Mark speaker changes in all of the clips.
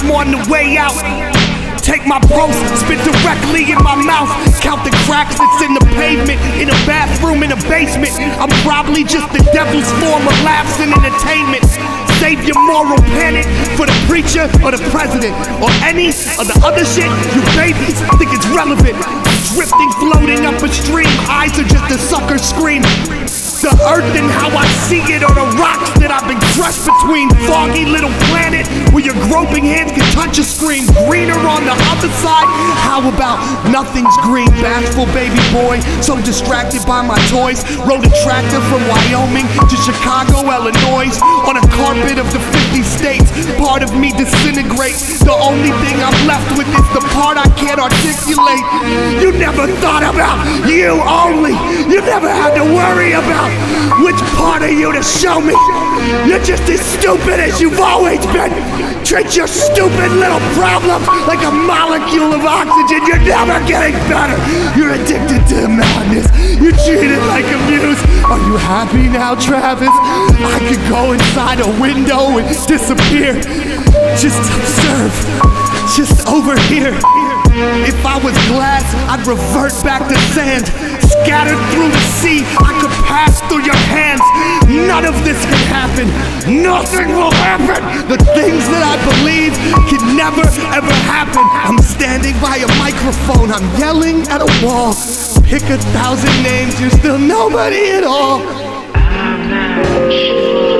Speaker 1: I'm on the way out. Take my pulse, spit directly in my mouth. Count the cracks that's in the pavement. In a bathroom, in a basement. I'm probably just the devil's form of laughs and entertainment. Save your moral panic for the preacher or the president or any of the other shit you babies think it's relevant. Drifting, floating up a stream, eyes are just a sucker scream. The earth and how I see it are the rocks that I've been crushed between. Foggy little planet where your groping hands can touch a screen. Greener on the other side, how about nothing's green? Bashful baby boy, so distracted by my toys. Rode a tractor from Wyoming to Chicago, Illinois. On a carpet of the 50 states, part of me disintegrates. The only thing I'm left with is the part I can't articulate. You never thought about you only. You never had to worry about which part of you to show me. You're just as stupid as you've always been. Treat your stupid little problem like a molecule of oxygen. You're never getting better. You're addicted to madness. You treat it like a muse. Are you happy now, Travis? I could go inside a window and disappear. Just observe. Just over here. If I was glass, I'd revert back to sand. Scattered through the sea, I could pass through your hands. None of this can happen. Nothing will happen. The things that I believe can never ever happen. I'm standing by a microphone, I'm yelling at a wall. Pick 1,000 names, you're still nobody at all. I'm not sure.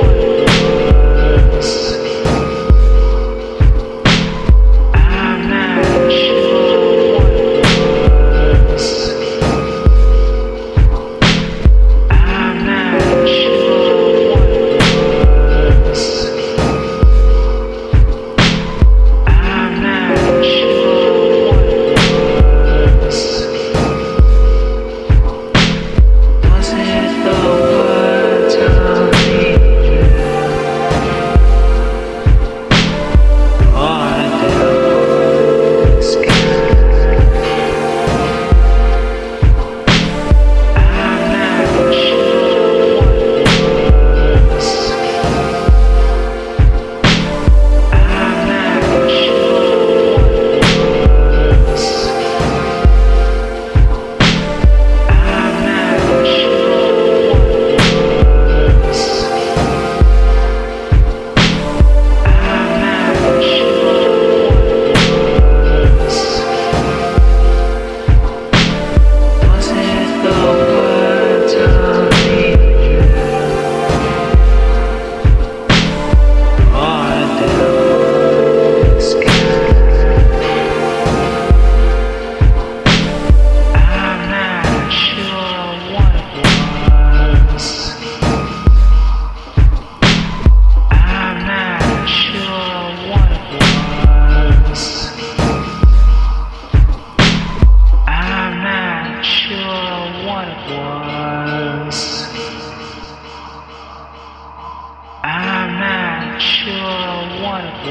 Speaker 1: I'm not sure what it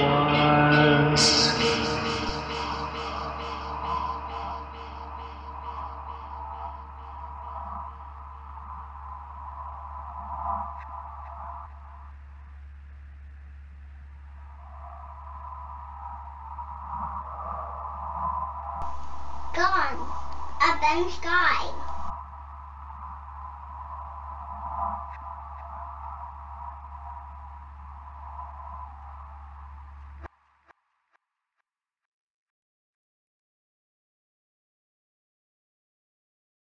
Speaker 1: was.
Speaker 2: Gone. Avenged Guy.